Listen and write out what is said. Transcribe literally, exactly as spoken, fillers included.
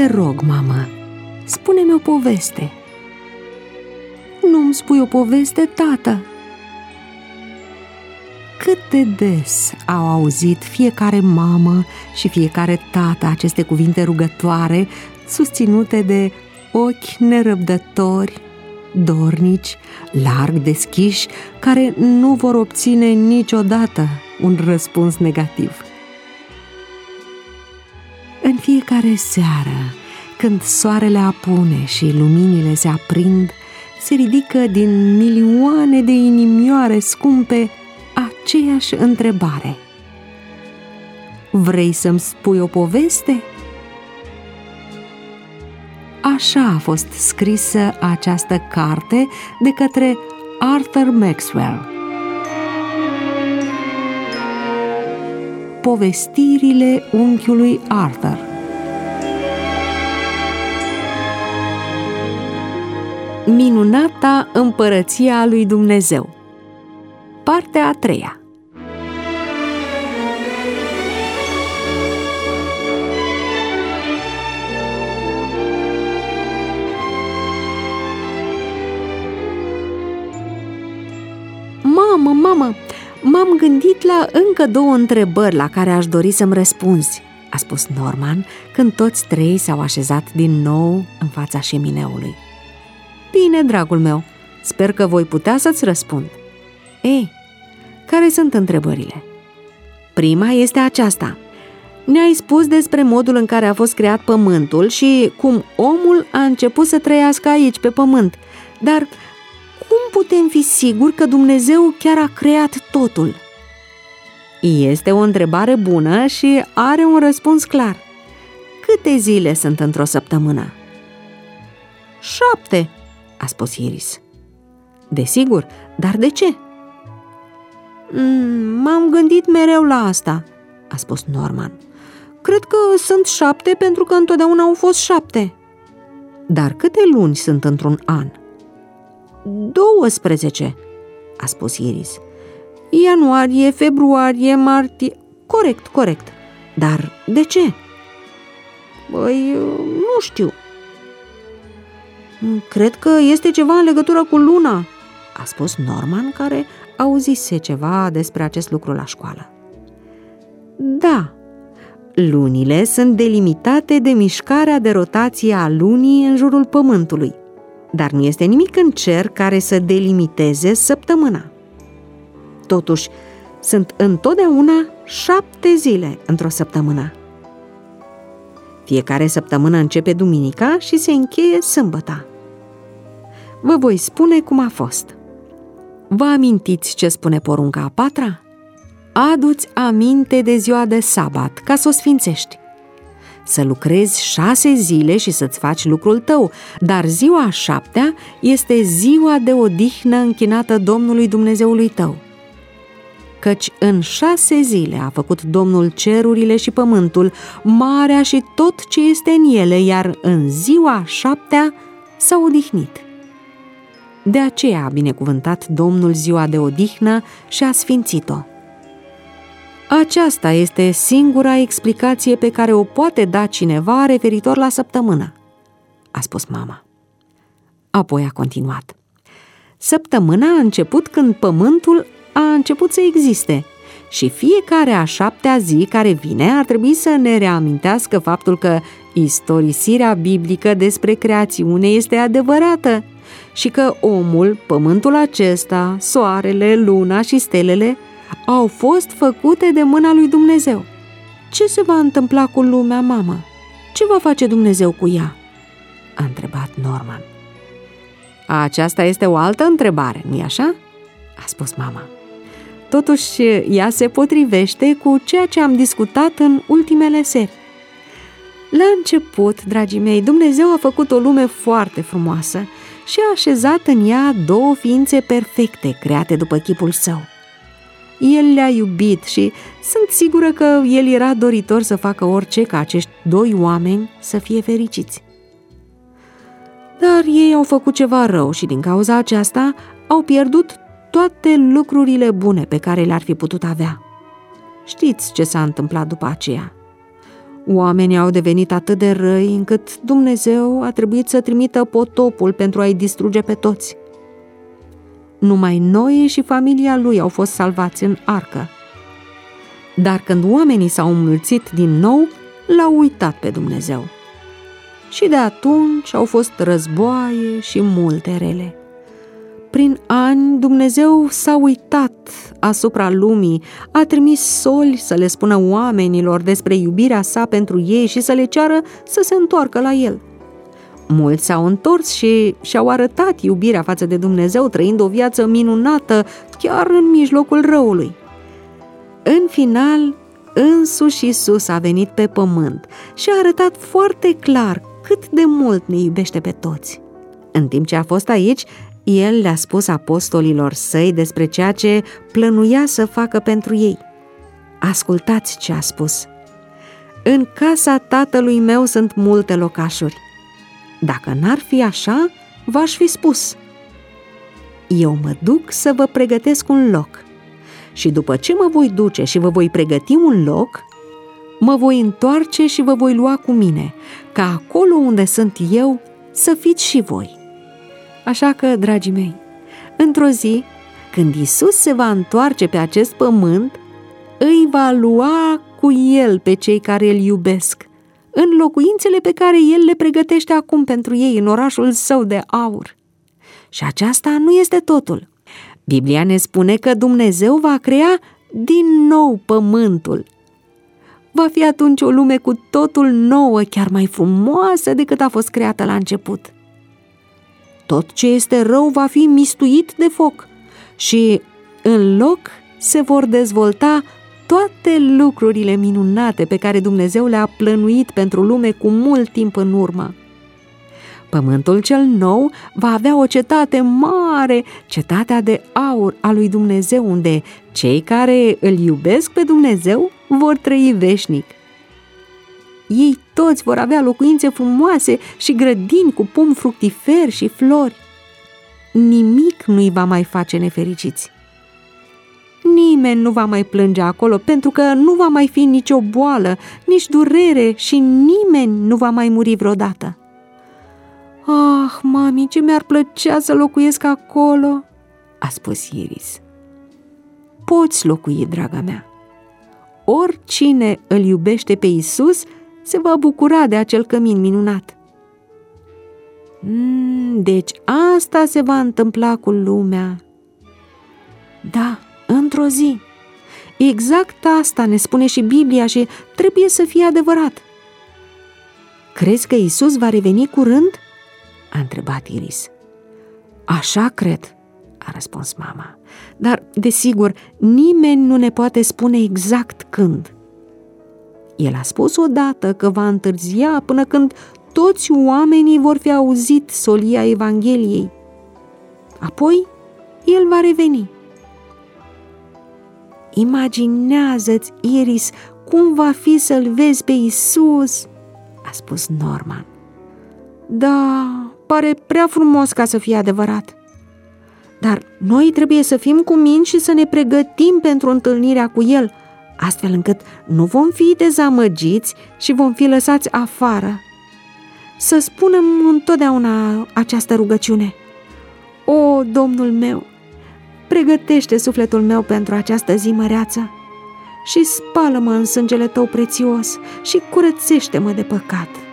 Te rog, mamă, spune-mi o poveste. Nu-mi spui o poveste, tată? Cât de des au auzit fiecare mamă și fiecare tată aceste cuvinte rugătoare, susținute de ochi nerăbdători, dornici, larg deschiși, care nu vor obține niciodată un răspuns negativ. În fiecare seară, când soarele apune și luminile se aprind, se ridică din milioane de inimioare scumpe aceeași întrebare: vrei să-mi spui o poveste? Așa a fost scrisă această carte de către Arthur Maxwell. Povestirile unchiului Arthur. Minunata împărăția lui Dumnezeu. Partea a treia. Mamă, mamă, m-am gândit la încă două întrebări la care aș dori să-mi răspunzi, a spus Norman, când toți trei s-au așezat din nou în fața șemineului. Bine, dragul meu, sper că voi putea să-ți răspund. Ei, care sunt întrebările? Prima este aceasta. Ne-ai spus despre modul în care a fost creat pământul și cum omul a început să trăiască aici, pe pământ. Dar cum putem fi siguri că Dumnezeu chiar a creat totul? Este o întrebare bună și are un răspuns clar. Câte zile sunt într-o săptămână? Șapte, a spus Iris. Desigur, dar de ce? M-am gândit mereu la asta, a spus Norman. Cred că sunt șapte pentru că întotdeauna au fost șapte. Dar câte luni sunt într-un an? Douăsprezece, a spus Iris. Ianuarie, februarie, martie... Corect, corect. Dar de ce? Băi, nu știu. Cred că este ceva în legătură cu luna, a spus Norman, care auzise ceva despre acest lucru la școală. Da, lunile sunt delimitate de mișcarea de rotație a lunii în jurul pământului, dar nu este nimic în cer care să delimiteze săptămâna. Totuși, sunt întotdeauna șapte zile într-o săptămână. Fiecare săptămână începe duminica și se încheie sâmbăta. Vă voi spune cum a fost. Vă amintiți ce spune porunca a patra? Adu-ți aminte de ziua de sabat, ca să o sfințești. Să lucrezi șase zile și să-ți faci lucrul tău, dar ziua a șaptea este ziua de odihnă închinată Domnului Dumnezeului tău. Căci în șase zile a făcut Domnul cerurile și pământul, marea și tot ce este în ele, iar în ziua a șaptea s-a odihnit. De aceea a binecuvântat Domnul ziua de odihnă și a sfințit-o. Aceasta este singura explicație pe care o poate da cineva referitor la săptămână, a spus mama. Apoi a continuat. Săptămâna a început când pământul a început să existe și fiecare a șaptea zi care vine ar trebui să ne reamintească faptul că istorisirea biblică despre creațiune este adevărată și că omul, pământul acesta, soarele, luna și stelele au fost făcute de mâna lui Dumnezeu. Ce se va întâmpla cu lumea, mamă? Ce va face Dumnezeu cu ea? A întrebat Norman. Aceasta este o altă întrebare, nu-i așa? A spus mama. Totuși, ea se potrivește cu ceea ce am discutat în ultimele seri. La început, dragii mei, Dumnezeu a făcut o lume foarte frumoasă și a așezat în ea două ființe perfecte, create după chipul său. El le-a iubit și sunt sigură că el era doritor să facă orice ca acești doi oameni să fie fericiți. Dar ei au făcut ceva rău și din cauza aceasta au pierdut toate lucrurile bune pe care le-ar fi putut avea. Știți ce s-a întâmplat după aceea? Oamenii au devenit atât de răi încât Dumnezeu a trebuit să trimită potopul pentru a-i distruge pe toți. Numai Noe și familia lui au fost salvați în arcă. Dar când oamenii s-au înmulțit din nou, l-au uitat pe Dumnezeu. Și de atunci au fost războaie și multe rele. Prin ani, Dumnezeu s-a uitat asupra lumii, a trimis soli să le spună oamenilor despre iubirea sa pentru ei și să le ceară să se întoarcă la El. Mulți s-au întors și și-au arătat iubirea față de Dumnezeu, trăind o viață minunată chiar în mijlocul răului. În final, însuși Iisus a venit pe pământ și a arătat foarte clar cât de mult ne iubește pe toți. În timp ce a fost aici, El le-a spus apostolilor săi despre ceea ce plănuia să facă pentru ei. Ascultați ce a spus: în casa Tatălui meu sunt multe locașuri. Dacă n-ar fi așa, v-aș fi spus: eu mă duc să vă pregătesc un loc. Și după ce mă voi duce și vă voi pregăti un loc, mă voi întoarce și vă voi lua cu mine, ca acolo unde sunt eu să fiți și voi. Așa că, dragii mei, într-o zi, când Iisus se va întoarce pe acest pământ, îi va lua cu El pe cei care îl iubesc, în locuințele pe care El le pregătește acum pentru ei în orașul său de aur. Și aceasta nu este totul. Biblia ne spune că Dumnezeu va crea din nou pământul. Va fi atunci o lume cu totul nouă, chiar mai frumoasă decât a fost creată la început. Tot ce este rău va fi mistuit de foc și în loc se vor dezvolta toate lucrurile minunate pe care Dumnezeu le-a plănuit pentru lume cu mult timp în urmă. Pământul cel nou va avea o cetate mare, cetatea de aur a lui Dumnezeu, unde cei care îl iubesc pe Dumnezeu vor trăi veșnic. Ei toți vor avea locuințe frumoase și grădini cu pomi fructiferi și flori. Nimic nu-i va mai face nefericiți. Nimeni nu va mai plânge acolo, pentru că nu va mai fi nicio boală, nici durere și nimeni nu va mai muri vreodată. Ah, mami, ce mi-ar plăcea să locuiesc acolo, a spus Iris. Poți locui, draga mea. Oricine îl iubește pe Iisus se va bucura de acel cămin minunat. Mm, deci asta se va întâmpla cu lumea. Da, într-o zi. Exact asta ne spune și Biblia și trebuie să fie adevărat. Crezi că Iisus va reveni curând? A întrebat Iris. Așa cred, a răspuns mama, dar, desigur, nimeni nu ne poate spune exact când. El a spus odată că va întârzia până când toți oamenii vor fi auzit solia Evangheliei. Apoi, el va reveni. Imaginează-ți, Iris, cum va fi să-l vezi pe Iisus, a spus Norman. Da, pare prea frumos ca să fie adevărat. Dar noi trebuie să fim cuminți și să ne pregătim pentru întâlnirea cu El, astfel încât nu vom fi dezamăgiți și vom fi lăsați afară. Să spunem întotdeauna această rugăciune: O, Domnul meu, pregătește sufletul meu pentru această zi măreață și spală-mă în sângele Tău prețios și curățește-mă de păcat.